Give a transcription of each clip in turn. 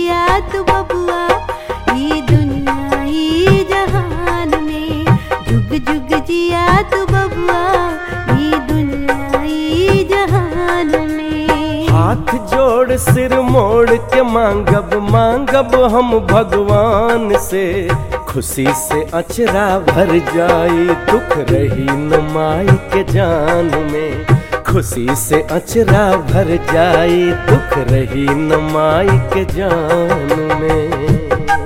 जिया तू बबुआ ई दुनिया ई जहान में। जुग जुग जिया तू बबुआ ई दुनिया ई जहान में। हाथ जोड़ सिर मोड़ के मांगब मांगब हम भगवान से, खुशी से अचरा भर जाई दुख रही न माई के जान में। खुशी से अचरा भर जाई दुख रही न माई के जान में।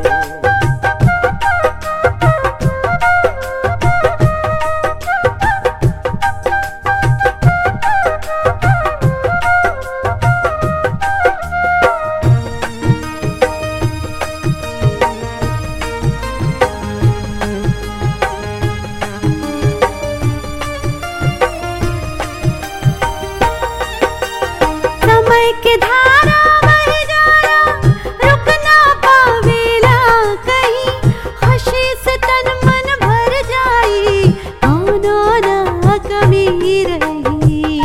समय के धारा बह जाला रुक ना पावेला कहीं, खुशी से तन मन भर जाई कौनो ना कमी रही।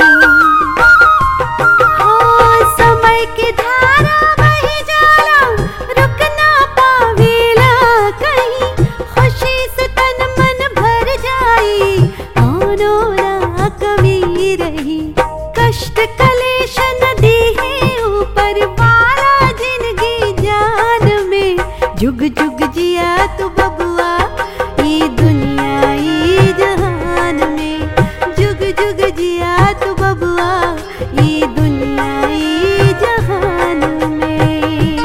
हाँ, समय के धारा बह जाला रुक ना पावेला कहीं, खुशी से तन मन भर जाई कौनो ना कमी रही। कष्ट कलेश नदी है ऊपर वाला जिंदगी जान में। जुग जुग जिया तू बबुआ ई दुनिया ई जहान में। जुग जुग जिया तू बबुआ ई दुनिया ई जहान में।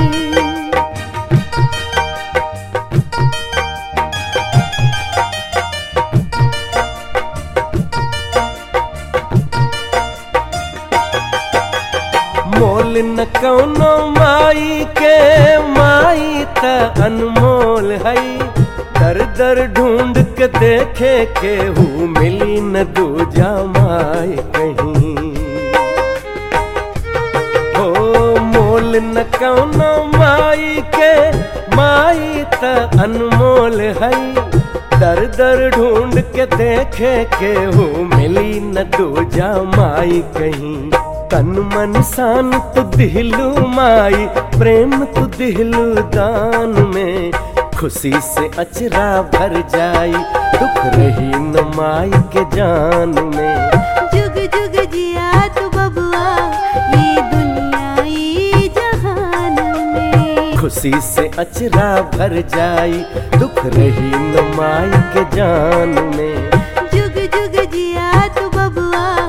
मोल न कौनो माई के माई त अनमोल हई। दर दर ढूंढ के देखे केहू मिली न दूजा माई कहीं। हो मोल न कौनो माई के माई त अनमोल हई। दर दर ढूंढ के देखे केहू मिली न दूजा माई कहीं। तन मन सान तू दिलू माई प्रेम तू दिलू दान में। खुशी से अचरा भर जाई दुख रही न माई के जान में। जुग जुग जिया तू बबुआ ई दुनिया ई जहान में। खुशी से अचरा भर जाई दुख रही न माई के जान में। जुग जुग जिया तू बबुआ